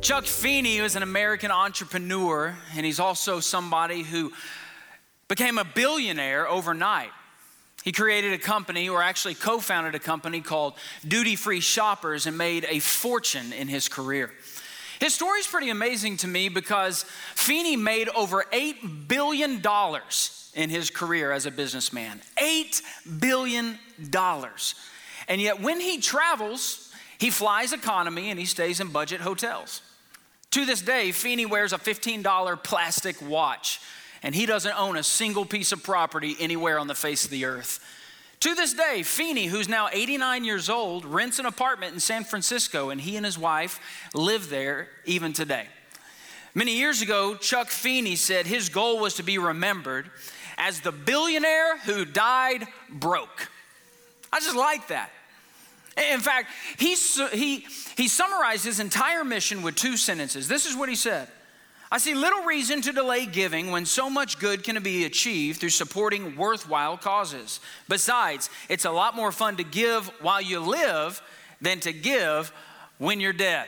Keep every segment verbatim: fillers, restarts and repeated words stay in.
Chuck Feeney was an American entrepreneur, and he's also somebody who became a billionaire overnight. He created a company, or actually co-founded a company called Duty Free Shoppers, and made a fortune in his career. His story is pretty amazing to me because Feeney made over eight billion dollars in his career as a businessman. eight billion dollars. And yet when he travels, he flies economy and he stays in budget hotels. To this day, Feeney wears a fifteen dollar plastic watch, and he doesn't own a single piece of property anywhere on the face of the earth. To this day, Feeney, who's now eighty-nine years old, rents an apartment in San Francisco, and he and his wife live there even today. Many years ago, Chuck Feeney said his goal was to be remembered as the billionaire who died broke. I just like that. In fact, he, he, he summarized his entire mission with two sentences. This is what he said. I see little reason to delay giving when so much good can be achieved through supporting worthwhile causes. Besides, it's a lot more fun to give while you live than to give when you're dead.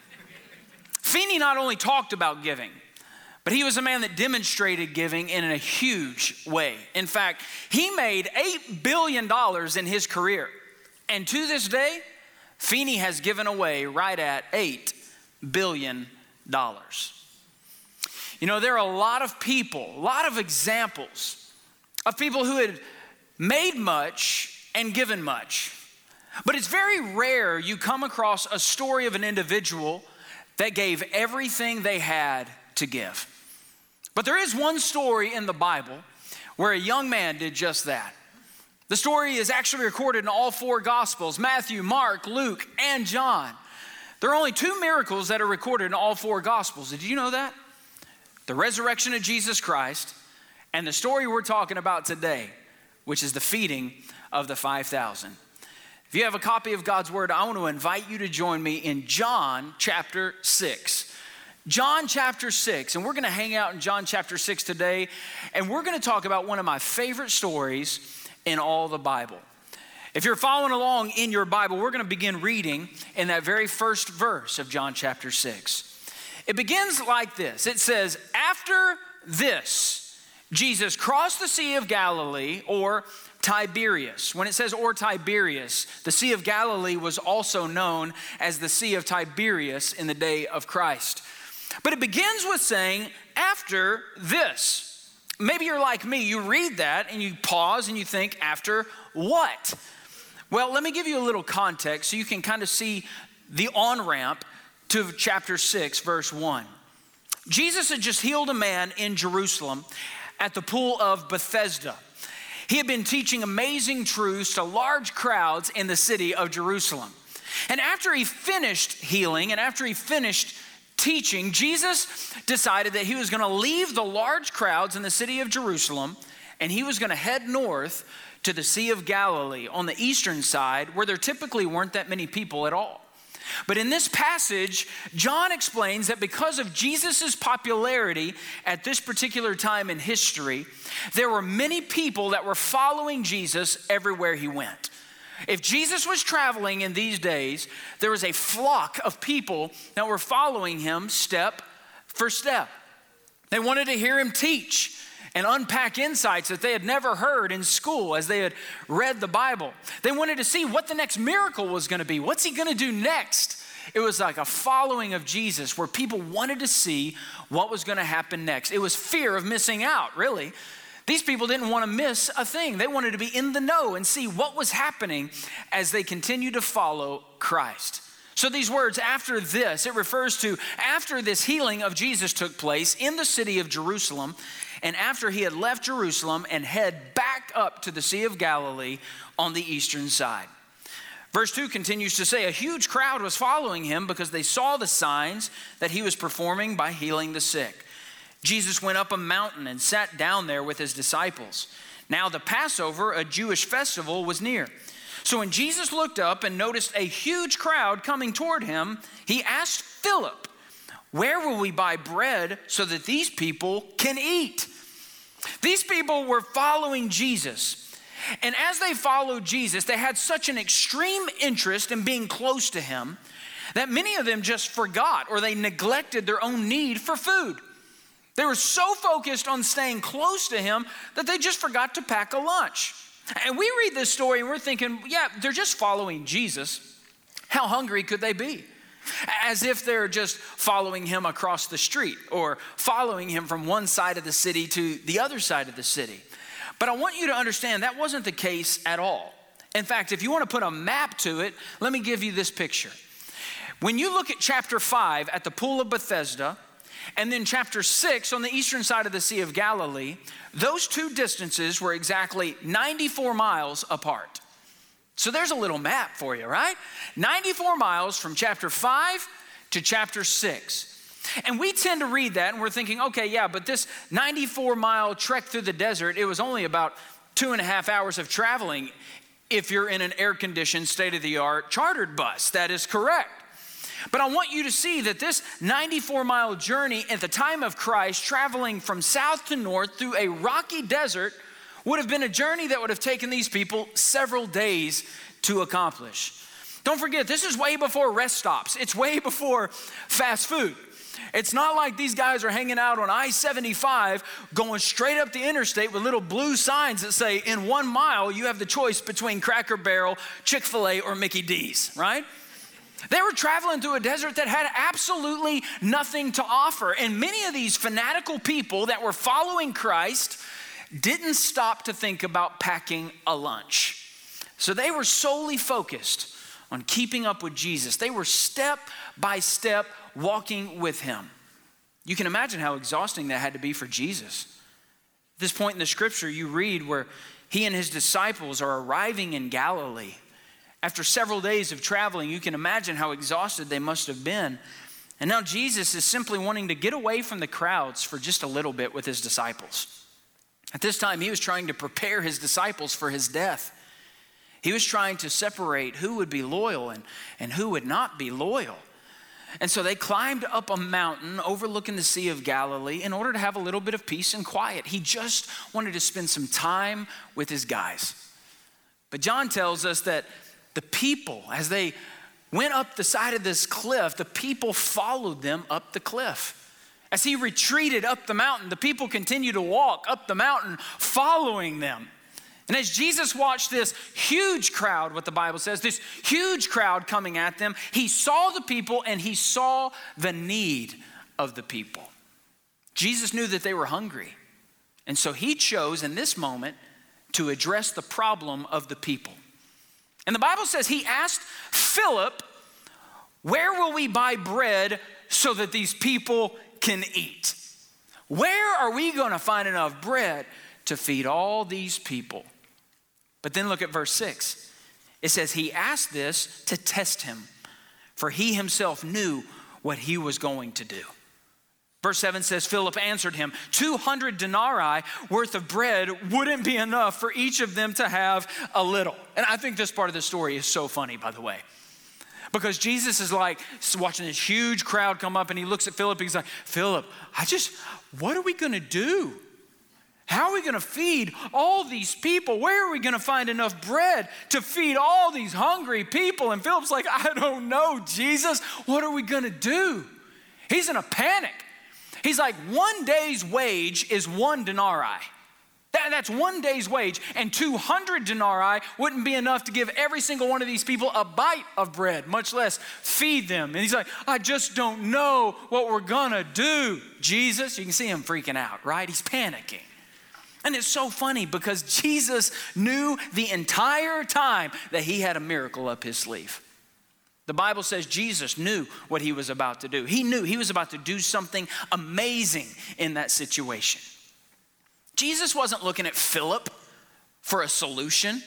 Feeney not only talked about giving, but he was a man that demonstrated giving in a huge way. In fact, he made eight billion dollars in his career. And to this day, Feeney has given away right at eight billion dollars. You know, there are a lot of people, a lot of examples of people who had made much and given much. But it's very rare you come across a story of an individual that gave everything they had to give. But there is one story in the Bible where a young man did just that. The story is actually recorded in all four Gospels: Matthew, Mark, Luke, and John. There are only two miracles that are recorded in all four Gospels. Did you know that? The resurrection of Jesus Christ and the story we're talking about today, which is the feeding of the five thousand. If you have a copy of God's Word, I want to invite you to join me in John chapter six. John chapter six, and we're going to hang out in John chapter six today, and we're going to talk about one of my favorite stories in all the Bible. If you're following along in your Bible, we're going to begin reading in that very first verse of John chapter six. It begins like this. It says, after this, Jesus crossed the Sea of Galilee, or Tiberias. When it says or Tiberias, the Sea of Galilee was also known as the Sea of Tiberias in the day of Christ. But it begins with saying, after this. Maybe you're like me, you read that and you pause and you think, after what? Well, let me give you a little context so you can kind of see the on-ramp to chapter six, verse one. Jesus had just healed a man in Jerusalem at the pool of Bethesda. He had been teaching amazing truths to large crowds in the city of Jerusalem. And after he finished healing and after he finished teaching, Jesus decided that he was going to leave the large crowds in the city of Jerusalem and he was going to head north to the Sea of Galilee on the eastern side, where there typically weren't that many people at all. But in this passage, John explains that because of Jesus' popularity at this particular time in history, there were many people that were following Jesus everywhere he went. If Jesus was traveling in these days, there was a flock of people that were following him step for step. They wanted to hear him teach and unpack insights that they had never heard in school as they had read the Bible. They wanted to see what the next miracle was going to be. What's he going to do next? It was like a following of Jesus where people wanted to see what was going to happen next. It was fear of missing out, really. These people didn't want to miss a thing. They wanted to be in the know and see what was happening as they continued to follow Christ. So these words, after this, it refers to after this healing of Jesus took place in the city of Jerusalem, and after he had left Jerusalem and head back up to the Sea of Galilee on the eastern side. Verse two continues to say, a huge crowd was following him because they saw the signs that he was performing by healing the sick. Jesus went up a mountain and sat down there with his disciples. Now the Passover, a Jewish festival, was near. So when Jesus looked up and noticed a huge crowd coming toward him, he asked Philip, where will we buy bread so that these people can eat? These people were following Jesus. And as they followed Jesus, they had such an extreme interest in being close to him that many of them just forgot or they neglected their own need for food. They were so focused on staying close to him that they just forgot to pack a lunch. And we read this story and we're thinking, yeah, they're just following Jesus. How hungry could they be? As if they're just following him across the street or following him from one side of the city to the other side of the city. But I want you to understand that wasn't the case at all. In fact, if you want to put a map to it, let me give you this picture. When you look at chapter five at the Pool of Bethesda, and then chapter six on the eastern side of the Sea of Galilee, those two distances were exactly ninety-four miles apart. So there's a little map for you, right? ninety-four miles from chapter five to chapter six. And we tend to read that and we're thinking, okay, yeah, but this ninety-four mile trek through the desert, it was only about two and a half hours of traveling if you're in an air-conditioned, state-of-the-art chartered bus. That is correct. But I want you to see that this ninety-four mile journey at the time of Christ, traveling from south to north through a rocky desert, would have been a journey that would have taken these people several days to accomplish. Don't forget, this is way before rest stops. It's way before fast food. It's not like these guys are hanging out on I seventy-five going straight up the interstate with little blue signs that say, in one mile, you have the choice between Cracker Barrel, Chick-fil-A, or Mickey D's, right? They were traveling through a desert that had absolutely nothing to offer. And many of these fanatical people that were following Christ didn't stop to think about packing a lunch. So they were solely focused on keeping up with Jesus. They were step by step walking with him. You can imagine how exhausting that had to be for Jesus. At this point in the scripture, you read where he and his disciples are arriving in Galilee. After several days of traveling, you can imagine how exhausted they must have been. And now Jesus is simply wanting to get away from the crowds for just a little bit with his disciples. At this time, he was trying to prepare his disciples for his death. He was trying to separate who would be loyal and, and who would not be loyal. And so they climbed up a mountain overlooking the Sea of Galilee in order to have a little bit of peace and quiet. He just wanted to spend some time with his guys. But John tells us that the people, as they went up the side of this cliff, the people followed them up the cliff. As he retreated up the mountain, the people continued to walk up the mountain following them. And as Jesus watched this huge crowd, what the Bible says, this huge crowd coming at them, he saw the people and he saw the need of the people. Jesus knew that they were hungry. And so he chose in this moment to address the problem of the people. And the Bible says he asked Philip, where will we buy bread so that these people can eat? Where are we going to find enough bread to feed all these people? But then look at verse six. It says he asked this to test him, for he himself knew what he was going to do. Verse seven says, Philip answered him, two hundred denarii worth of bread wouldn't be enough for each of them to have a little. And I think this part of the story is so funny, by the way. Because Jesus is like watching this huge crowd come up and he looks at Philip and he's like, Philip, I just, what are we gonna do? How are we gonna feed all these people? Where are we gonna find enough bread to feed all these hungry people? And Philip's like, I don't know, Jesus, what are we gonna do? He's in a panic. He's like, one day's wage is one denarii. That, that's one day's wage, and two hundred denarii wouldn't be enough to give every single one of these people a bite of bread, much less feed them. And he's like, I just don't know what we're gonna do, Jesus. You can see him freaking out, right? He's panicking. And it's so funny because Jesus knew the entire time that he had a miracle up his sleeve. The Bible says Jesus knew what he was about to do. He knew he was about to do something amazing in that situation. Jesus wasn't looking at Philip for a solution.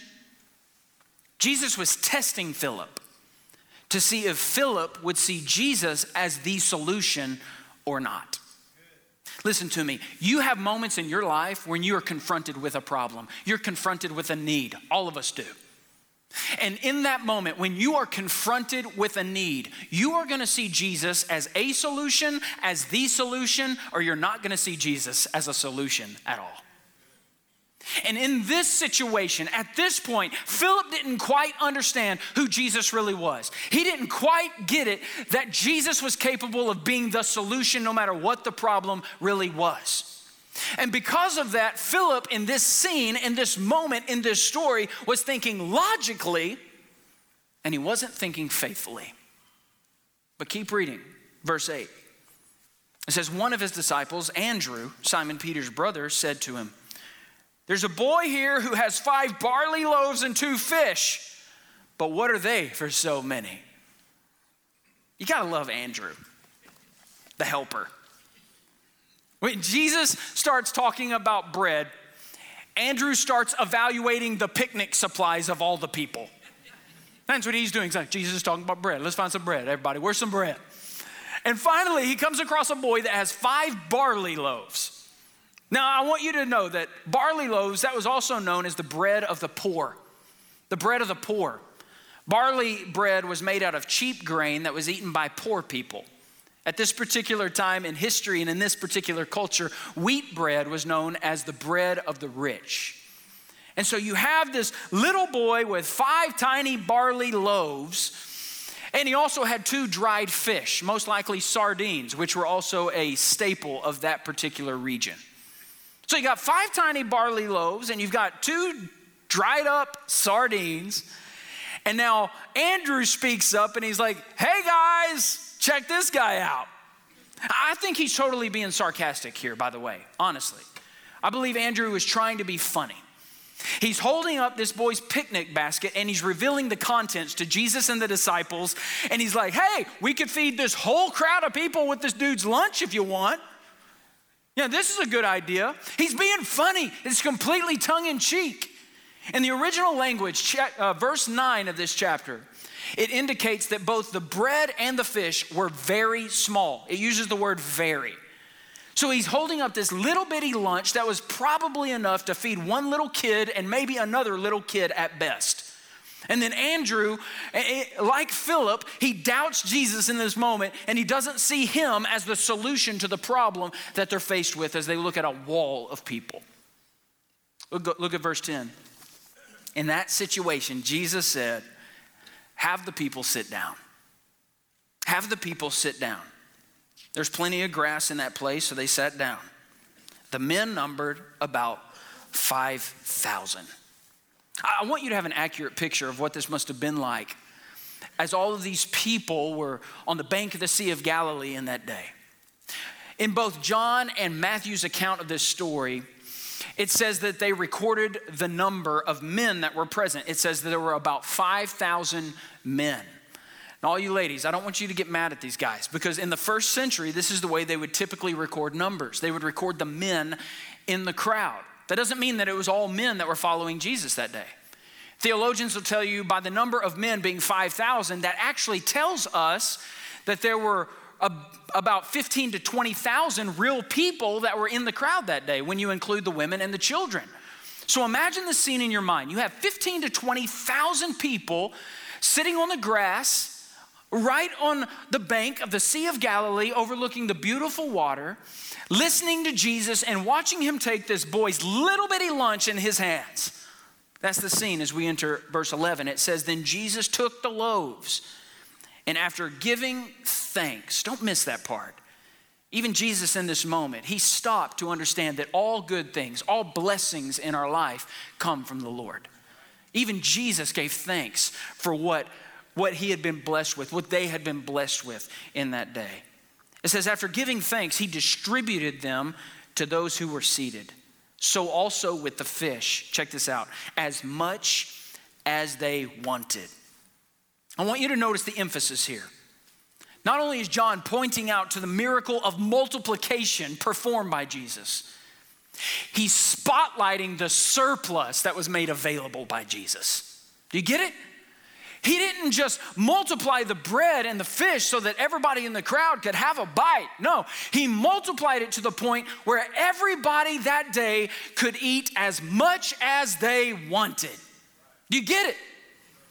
Jesus was testing Philip to see if Philip would see Jesus as the solution or not. Listen to me. You have moments in your life when you are confronted with a problem. You're confronted with a need. All of us do. And in that moment, when you are confronted with a need, you are going to see Jesus as a solution, as the solution, or you're not going to see Jesus as a solution at all. And in this situation, at this point, Philip didn't quite understand who Jesus really was. He didn't quite get it that Jesus was capable of being the solution no matter what the problem really was. And because of that, Philip in this scene, in this moment, in this story, was thinking logically, and he wasn't thinking faithfully. But keep reading, verse eight. It says, one of his disciples, Andrew, Simon Peter's brother, said to him, there's a boy here who has five barley loaves and two fish, but what are they for so many? You gotta love Andrew, the helper. When Jesus starts talking about bread, Andrew starts evaluating the picnic supplies of all the people. That's what he's doing. He's like, Jesus is talking about bread. Let's find some bread, everybody. Where's some bread? And finally, he comes across a boy that has five barley loaves. Now, I want you to know that barley loaves, that was also known as the bread of the poor. The bread of the poor. Barley bread was made out of cheap grain that was eaten by poor people. At this particular time in history and in this particular culture, wheat bread was known as the bread of the rich. And so you have this little boy with five tiny barley loaves, and he also had two dried fish, most likely sardines, which were also a staple of that particular region. So you got five tiny barley loaves, and you've got two dried up sardines. And now Andrew speaks up and he's like, hey guys, check this guy out. I think he's totally being sarcastic here, by the way, honestly. I believe Andrew is trying to be funny. He's holding up this boy's picnic basket and he's revealing the contents to Jesus and the disciples. And he's like, hey, we could feed this whole crowd of people with this dude's lunch if you want. Yeah, this is a good idea. He's being funny. It's completely tongue-in-cheek. In the original language, uh, verse nine of this chapter, it indicates that both the bread and the fish were very small. It uses the word very. So he's holding up this little bitty lunch that was probably enough to feed one little kid and maybe another little kid at best. And then Andrew, like Philip, he doubts Jesus in this moment and he doesn't see him as the solution to the problem that they're faced with as they look at a wall of people. Look, look at verse ten. In that situation, Jesus said, have the people sit down. Have the people sit down. There's plenty of grass in that place, so they sat down. The men numbered about five thousand. I want you to have an accurate picture of what this must have been like as all of these people were on the bank of the Sea of Galilee in that day. In both John and Matthew's account of this story, it says that they recorded the number of men that were present. It says that there were about five thousand men. Now, all you ladies, I don't want you to get mad at these guys because in the first century, this is the way they would typically record numbers. They would record the men in the crowd. That doesn't mean that it was all men that were following Jesus that day. Theologians will tell you by the number of men being five thousand, that actually tells us that there were a, about fifteen to twenty thousand real people that were in the crowd that day when you include the women and the children. So imagine the scene in your mind. You have fifteen to twenty thousand people sitting on the grass right on the bank of the Sea of Galilee overlooking the beautiful water, listening to Jesus and watching him take this boy's little bitty lunch in his hands. That's the scene as we enter verse eleven. It says, then Jesus took the loaves and after giving thanks, don't miss that part. Even Jesus in this moment, he stopped to understand that all good things, all blessings in our life come from the Lord. Even Jesus gave thanks for what, what he had been blessed with, what they had been blessed with in that day. It says, after giving thanks, he distributed them to those who were seated. So also with the fish, check this out, as much as they wanted. I want you to notice the emphasis here. Not only is John pointing out to the miracle of multiplication performed by Jesus, he's spotlighting the surplus that was made available by Jesus. Do you get it? He didn't just multiply the bread and the fish so that everybody in the crowd could have a bite. No, he multiplied it to the point where everybody that day could eat as much as they wanted. Do you get it?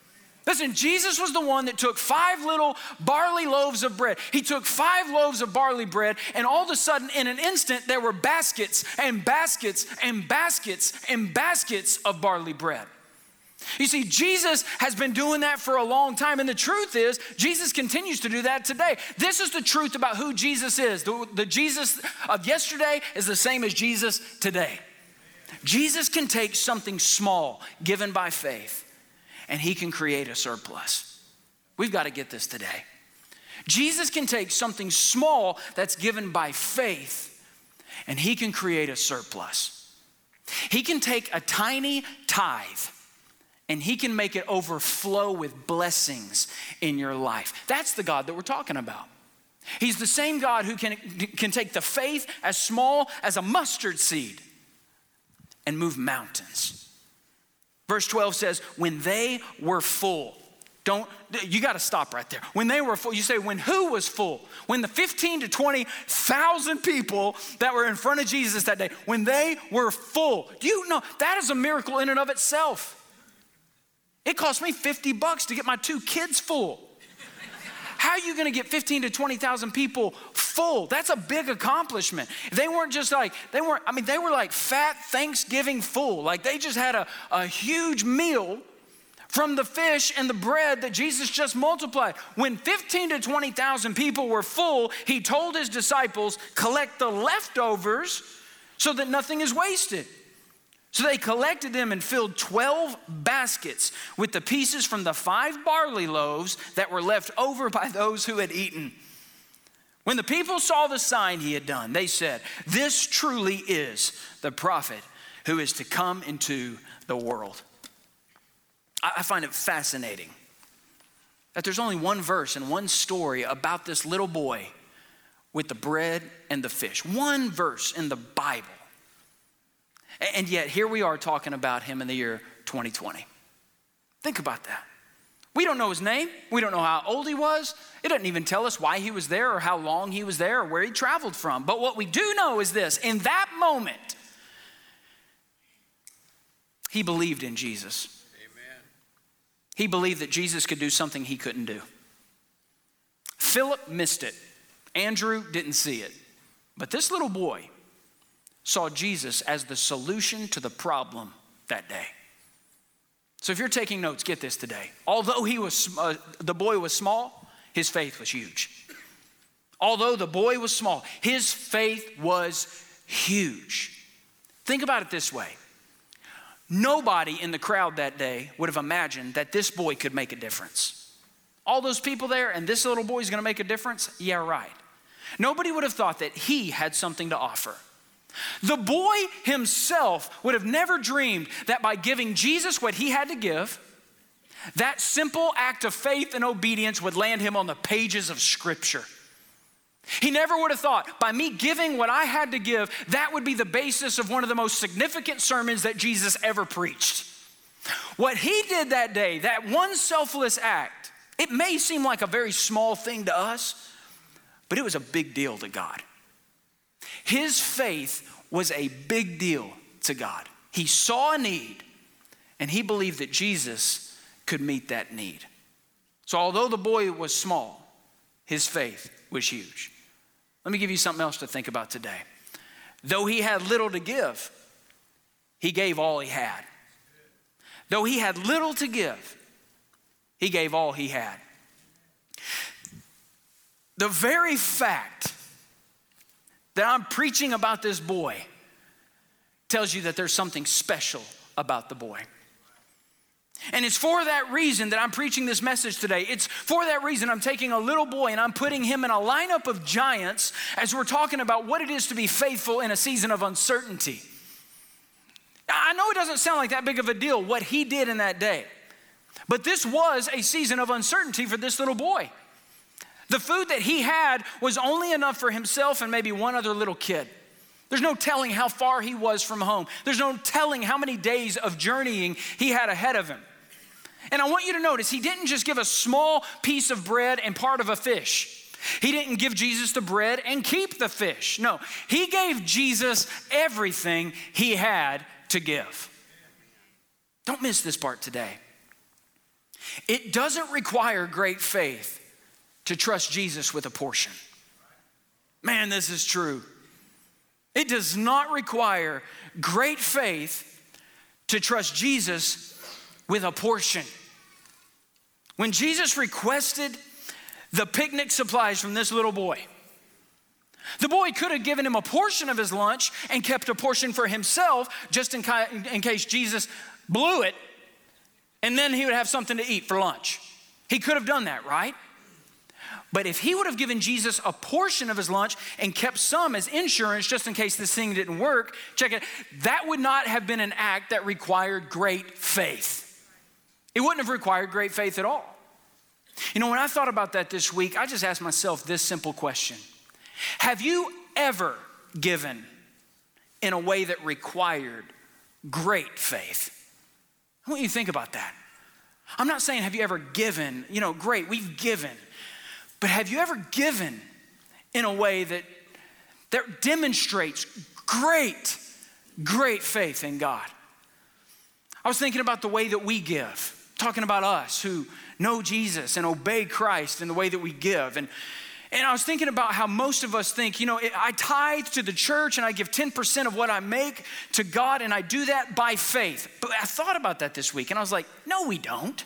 Listen, Jesus was the one that took five little barley loaves of bread. He took five loaves of barley bread, and all of a sudden, in an instant, there were baskets and baskets and baskets and baskets of barley bread. You see, Jesus has been doing that for a long time, and the truth is, Jesus continues to do that today. This is the truth about who Jesus is. The, the Jesus of yesterday is the same as Jesus today. Jesus can take something small given by faith, and he can create a surplus. We've got to get this today. Jesus can take something small that's given by faith, and he can create a surplus. He can take a tiny tithe, and he can make it overflow with blessings in your life. That's the God that we're talking about. He's the same God who can, can take the faith as small as a mustard seed and move mountains. Verse twelve says, when they were full. Don't, you got to stop right there. When they were full, you say, when who was full? When the fifteen to twenty thousand people that were in front of Jesus that day, when they were full. Do you know, that is a miracle in and of itself. It cost me fifty bucks to get my two kids full. How are you going to get fifteen to twenty thousand people full? That's a big accomplishment. They weren't just like, they weren't, I mean, they were like fat Thanksgiving full. Like they just had a, a huge meal from the fish and the bread that Jesus just multiplied. When fifteen to twenty thousand people were full, he told his disciples, collect the leftovers so that nothing is wasted. So they collected them and filled twelve baskets with the pieces from the five barley loaves that were left over by those who had eaten. When the people saw the sign he had done, they said, this truly is the prophet who is to come into the world. I find it fascinating that there's only one verse and one story about this little boy with the bread and the fish. One verse in the Bible. And yet here we are talking about him in the year twenty twenty. Think about that. We don't know his name. We don't know how old he was. It doesn't even tell us why he was there or how long he was there or where he traveled from. But what we do know is this. In that moment, he believed in Jesus. Amen. He believed that Jesus could do something he couldn't do. Philip missed it. Andrew didn't see it. But this little boy saw Jesus as the solution to the problem that day. So if you're taking notes, get this today. Although he was, uh, the boy was small, his faith was huge. Although the boy was small, his faith was huge. Think about it this way. Nobody in the crowd that day would have imagined that this boy could make a difference. All those people there and this little boy is going to make a difference? Yeah, right. Nobody would have thought that he had something to offer. The boy himself would have never dreamed that by giving Jesus what he had to give, that simple act of faith and obedience would land him on the pages of Scripture. He never would have thought, by me giving what I had to give, that would be the basis of one of the most significant sermons that Jesus ever preached. What he did that day, that one selfless act, it may seem like a very small thing to us, but it was a big deal to God. His faith was a big deal to God. He saw a need, and he believed that Jesus could meet that need. So although the boy was small, his faith was huge. Let me give you something else to think about today. Though he had little to give, he gave all he had. Though he had little to give, he gave all he had. The very fact that I'm preaching about this boy tells you that there's something special about the boy. And it's for that reason that I'm preaching this message today. It's for that reason I'm taking a little boy and I'm putting him in a lineup of giants as we're talking about what it is to be faithful in a season of uncertainty. I know it doesn't sound like that big of a deal what he did in that day, but this was a season of uncertainty for this little boy. The food that he had was only enough for himself and maybe one other little kid. There's no telling how far he was from home. There's no telling how many days of journeying he had ahead of him. And I want you to notice, he didn't just give a small piece of bread and part of a fish. He didn't give Jesus the bread and keep the fish. No, he gave Jesus everything he had to give. Don't miss this part today. It doesn't require great faith to trust Jesus with a portion. Man, this is true. It does not require great faith to trust Jesus with a portion. When Jesus requested the picnic supplies from this little boy, the boy could have given him a portion of his lunch and kept a portion for himself just in, ca- in case Jesus blew it, and then he would have something to eat for lunch. He could have done that, right? But if he would have given Jesus a portion of his lunch and kept some as insurance just in case this thing didn't work, check it, that would not have been an act that required great faith. It wouldn't have required great faith at all. You know, when I thought about that this week, I just asked myself this simple question. Have you ever given in a way that required great faith? I want you to think about that. I'm not saying have you ever given, you know, great, we've given. But have you ever given in a way that, that demonstrates great, great faith in God? I was thinking about the way that we give, talking about us who know Jesus and obey Christ in the way that we give. And, and I was thinking about how most of us think, you know, I tithe to the church and I give ten percent of what I make to God, and I do that by faith. But I thought about that this week and I was like, no, we don't.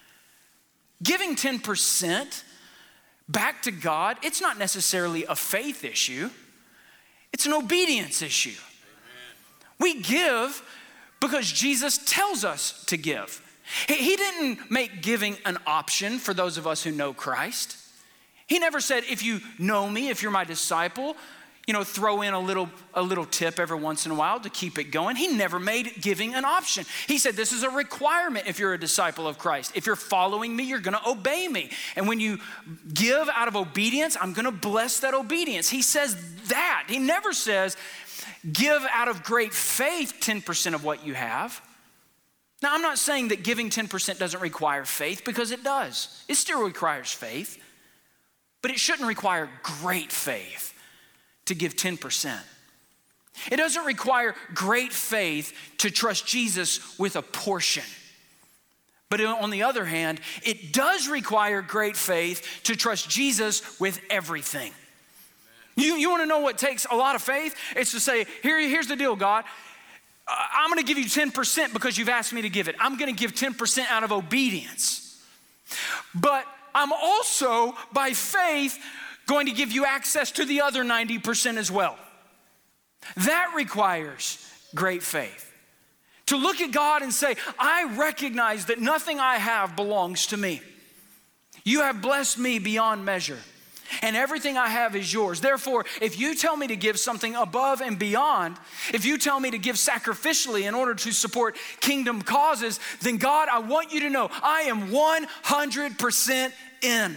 Giving ten percent back to God, it's not necessarily a faith issue. It's an obedience issue. Amen. We give because Jesus tells us to give. He didn't make giving an option for those of us who know Christ. He never said, if you know me, if you're my disciple, you know, throw in a little, a little tip every once in a while to keep it going. He never made giving an option. He said, this is a requirement if you're a disciple of Christ. If you're following me, you're gonna obey me. And when you give out of obedience, I'm gonna bless that obedience. He says that. He never says, give out of great faith ten percent of what you have. Now, I'm not saying that giving ten percent doesn't require faith, because it does. It still requires faith, but it shouldn't require great faith to give ten percent. It doesn't require great faith to trust Jesus with a portion. But on the other hand, it does require great faith to trust Jesus with everything. You, you wanna know what takes a lot of faith? It's to say, Here, here's the deal, God. I'm gonna give you ten percent because you've asked me to give it. I'm gonna give ten percent out of obedience. But I'm also, by faith, going to give you access to the other ninety percent as well. That requires great faith. To look at God and say, I recognize that nothing I have belongs to me. You have blessed me beyond measure, and everything I have is yours. Therefore, if you tell me to give something above and beyond, if you tell me to give sacrificially in order to support kingdom causes, then God, I want you to know I am one hundred percent in.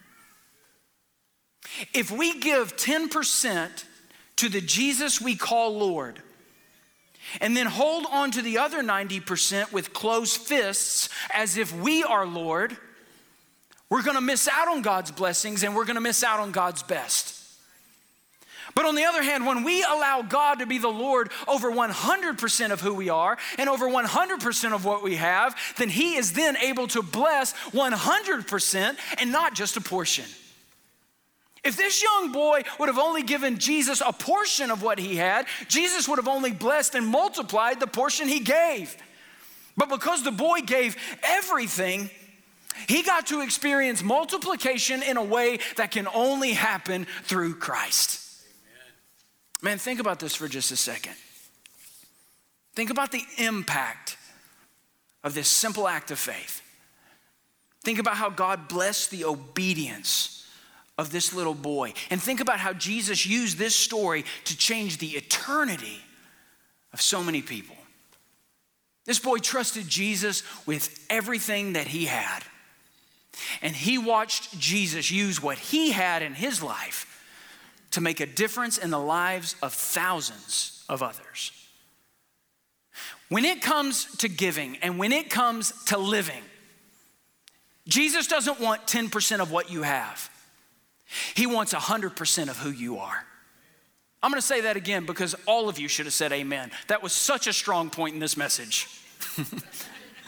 If we give ten percent to the Jesus we call Lord, and then hold on to the other ninety percent with closed fists as if we are Lord, we're gonna miss out on God's blessings and we're gonna miss out on God's best. But on the other hand, when we allow God to be the Lord over one hundred percent of who we are and over one hundred percent of what we have, then He is then able to bless one hundred percent and not just a portion. If this young boy would have only given Jesus a portion of what he had, Jesus would have only blessed and multiplied the portion he gave. But because the boy gave everything, he got to experience multiplication in a way that can only happen through Christ. Amen. Man, think about this for just a second. Think about the impact of this simple act of faith. Think about how God blessed the obedience of this little boy. And think about how Jesus used this story to change the eternity of so many people. This boy trusted Jesus with everything that he had. And he watched Jesus use what he had in his life to make a difference in the lives of thousands of others. When it comes to giving and when it comes to living, Jesus doesn't want ten percent of what you have. He wants one hundred percent of who you are. I'm gonna say that again because all of you should have said amen. That was such a strong point in this message.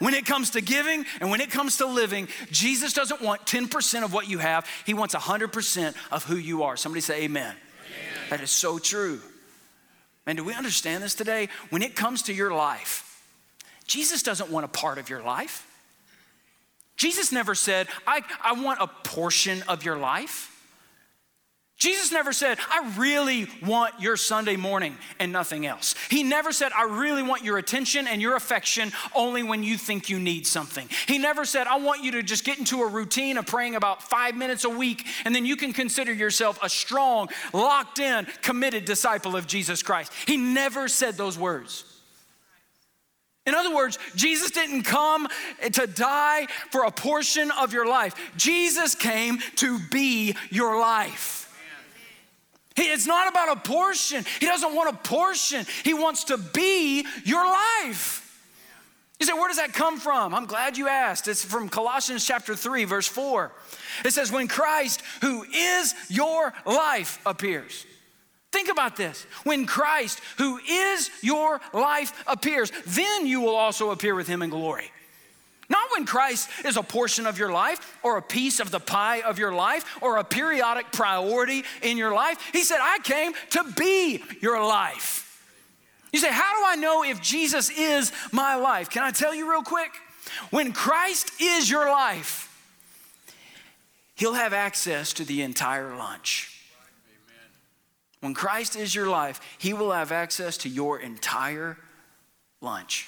When it comes to giving and when it comes to living, Jesus doesn't want ten percent of what you have. He wants one hundred percent of who you are. Somebody say amen. Amen. That is so true. And do we understand this today? When it comes to your life, Jesus doesn't want a part of your life. Jesus never said, I, I want a portion of your life. Jesus never said, I really want your Sunday morning and nothing else. He never said, I really want your attention and your affection only when you think you need something. He never said, I want you to just get into a routine of praying about five minutes a week and then you can consider yourself a strong, locked in, committed disciple of Jesus Christ. He never said those words. In other words, Jesus didn't come to die for a portion of your life. Jesus came to be your life. It's not about a portion. He doesn't want a portion. He wants to be your life. You say, where does that come from? I'm glad you asked. It's from Colossians chapter three, verse four. It says, when Christ, who is your life, appears. Think about this. When Christ, who is your life, appears, then you will also appear with him in glory. Not when Christ is a portion of your life or a piece of the pie of your life or a periodic priority in your life. He said, I came to be your life. You say, how do I know if Jesus is my life? Can I tell you real quick? When Christ is your life, he'll have access to the entire lunch. When Christ is your life, he will have access to your entire lunch.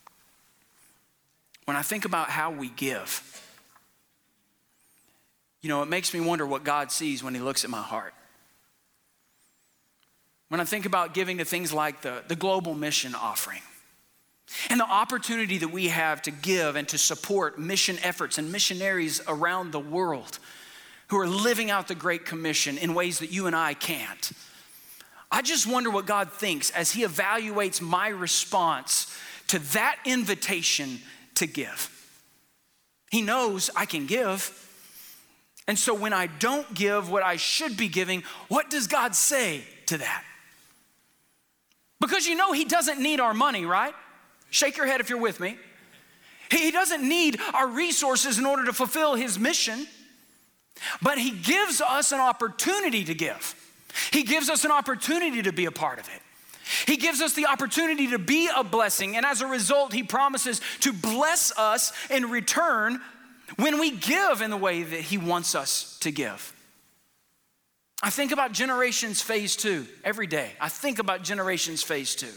When I think about how we give, you know, it makes me wonder what God sees when he looks at my heart. When I think about giving to things like the, the global mission offering and the opportunity that we have to give and to support mission efforts and missionaries around the world who are living out the Great Commission in ways that you and I can't. I just wonder what God thinks as he evaluates my response to that invitation to give. He knows I can give. And so when I don't give what I should be giving, what does God say to that? Because you know he doesn't need our money, right? Shake your head if you're with me. He doesn't need our resources in order to fulfill his mission, but he gives us an opportunity to give. He gives us an opportunity to be a part of it. He gives us the opportunity to be a blessing, and as a result, he promises to bless us in return when we give in the way that he wants us to give. I think about Generations Phase Two every day. I think about Generations Phase Two.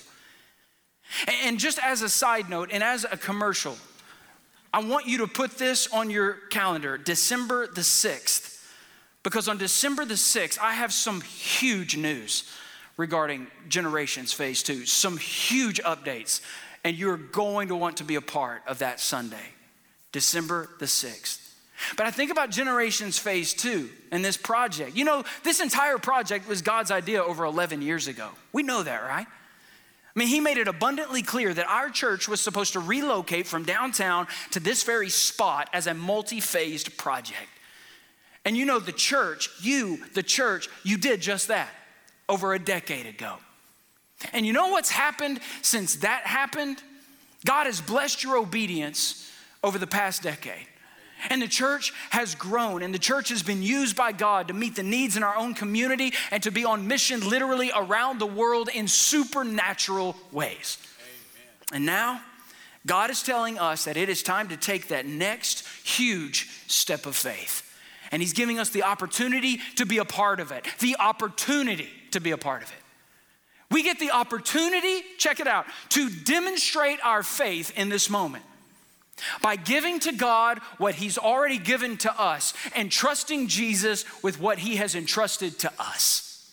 And just as a side note and as a commercial, I want you to put this on your calendar, December the sixth, because on December the sixth, I have some huge news regarding Generations Phase Two, some huge updates, and you're going to want to be a part of that Sunday, December the sixth. But I think about Generations Phase Two and this project. You know, this entire project was God's idea over eleven years ago. We know that, right? I mean, he made it abundantly clear that our church was supposed to relocate from downtown to this very spot as a multi-phased project. And you know, the church, you, the church, you did just that over a decade ago. And you know what's happened since that happened? God has blessed your obedience over the past decade. And the church has grown, and the church has been used by God to meet the needs in our own community and to be on mission literally around the world in supernatural ways. Amen. And now, God is telling us that it is time to take that next huge step of faith. And he's giving us the opportunity to be a part of it. The opportunity to be a part of it. We get the opportunity, check it out, to demonstrate our faith in this moment by giving to God what he's already given to us and trusting Jesus with what he has entrusted to us.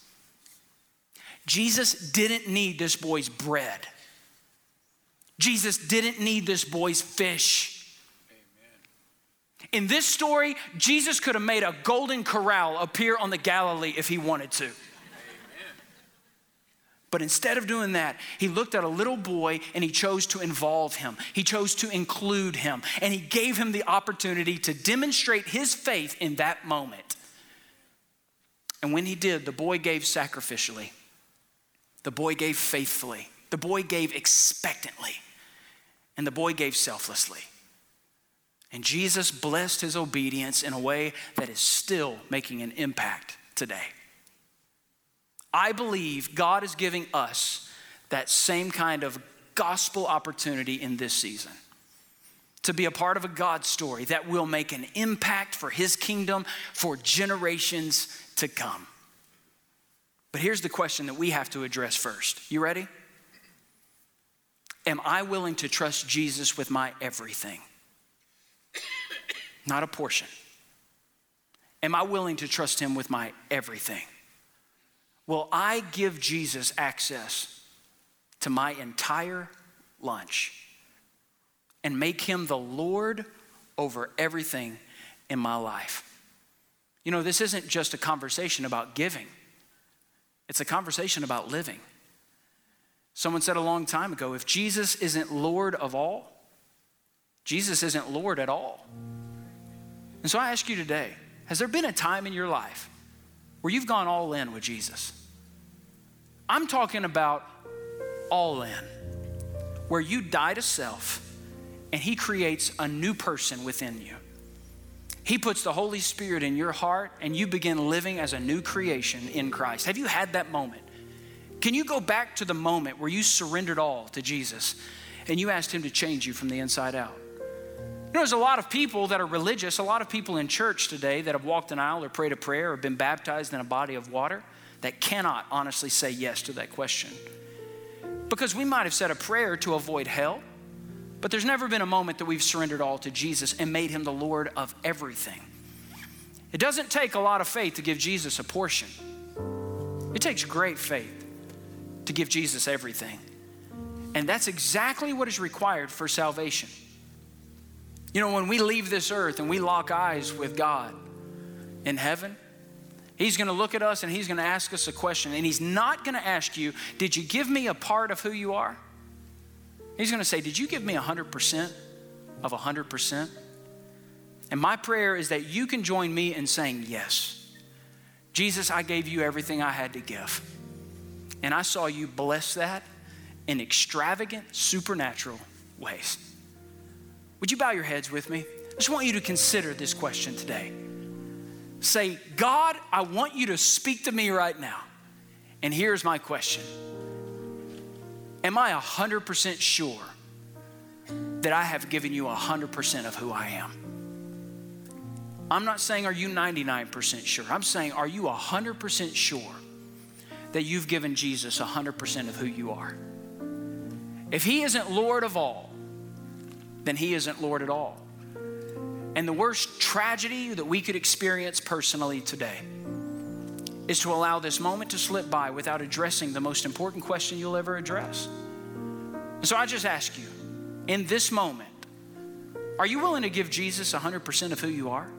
Jesus didn't need this boy's bread. Jesus didn't need this boy's fish. In this story, Jesus could have made a golden corral appear on the Galilee if he wanted to. Amen. But instead of doing that, he looked at a little boy and he chose to involve him. He chose to include him. And he gave him the opportunity to demonstrate his faith in that moment. And when he did, the boy gave sacrificially. The boy gave faithfully. The boy gave expectantly. And the boy gave selflessly. And Jesus blessed his obedience in a way that is still making an impact today. I believe God is giving us that same kind of gospel opportunity in this season, to be a part of a God story that will make an impact for his kingdom for generations to come. But here's the question that we have to address first. You ready? Am I willing to trust Jesus with my everything? Not a portion. Am I willing to trust him with my everything? Will I give Jesus access to my entire lunch and make him the Lord over everything in my life? You know, this isn't just a conversation about giving. It's a conversation about living. Someone said a long time ago, if Jesus isn't Lord of all, Jesus isn't Lord at all. And so I ask you today, has there been a time in your life where you've gone all in with Jesus? I'm talking about all in, where you die to self and he creates a new person within you. He puts the Holy Spirit in your heart and you begin living as a new creation in Christ. Have you had that moment? Can you go back to the moment where you surrendered all to Jesus and you asked him to change you from the inside out? You know, there's a lot of people that are religious, a lot of people in church today that have walked an aisle or prayed a prayer or been baptized in a body of water that cannot honestly say yes to that question. Because we might have said a prayer to avoid hell, but there's never been a moment that we've surrendered all to Jesus and made him the Lord of everything. It doesn't take a lot of faith to give Jesus a portion. It takes great faith to give Jesus everything. And that's exactly what is required for salvation. You know, when we leave this earth and we lock eyes with God in heaven, he's gonna look at us and he's gonna ask us a question. And he's not gonna ask you, did you give me a part of who you are? He's gonna say, did you give me one hundred percent of one hundred percent? And my prayer is that you can join me in saying, yes, Jesus, I gave you everything I had to give. And I saw you bless that in extravagant, supernatural ways. Would you bow your heads with me? I just want you to consider this question today. Say, God, I want you to speak to me right now. And here's my question. Am I one hundred percent sure that I have given you one hundred percent of who I am? I'm not saying, are you ninety-nine percent sure? I'm saying, are you one hundred percent sure that you've given Jesus one hundred percent of who you are? If he isn't Lord of all, then he isn't Lord at all. And the worst tragedy that we could experience personally today is to allow this moment to slip by without addressing the most important question you'll ever address. And so I just ask you, in this moment, are you willing to give Jesus one hundred percent of who you are?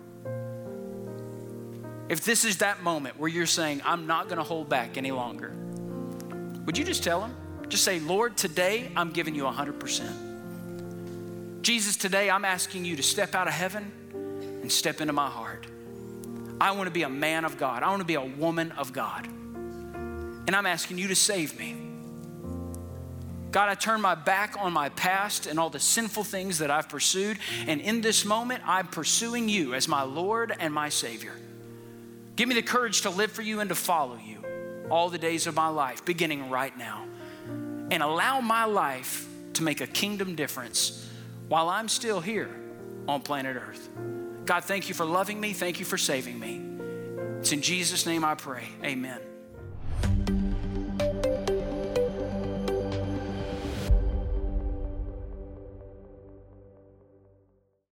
If this is that moment where you're saying, I'm not gonna hold back any longer, would you just tell him? Just say, Lord, today I'm giving you one hundred percent. Jesus, today I'm asking you to step out of heaven and step into my heart. I want to be a man of God. I want to be a woman of God. And I'm asking you to save me. God, I turn my back on my past and all the sinful things that I've pursued. And in this moment, I'm pursuing you as my Lord and my Savior. Give me the courage to live for you and to follow you all the days of my life, beginning right now. And allow my life to make a kingdom difference while I'm still here on planet Earth. God, thank you for loving me. Thank you for saving me. It's in Jesus' name I pray. Amen.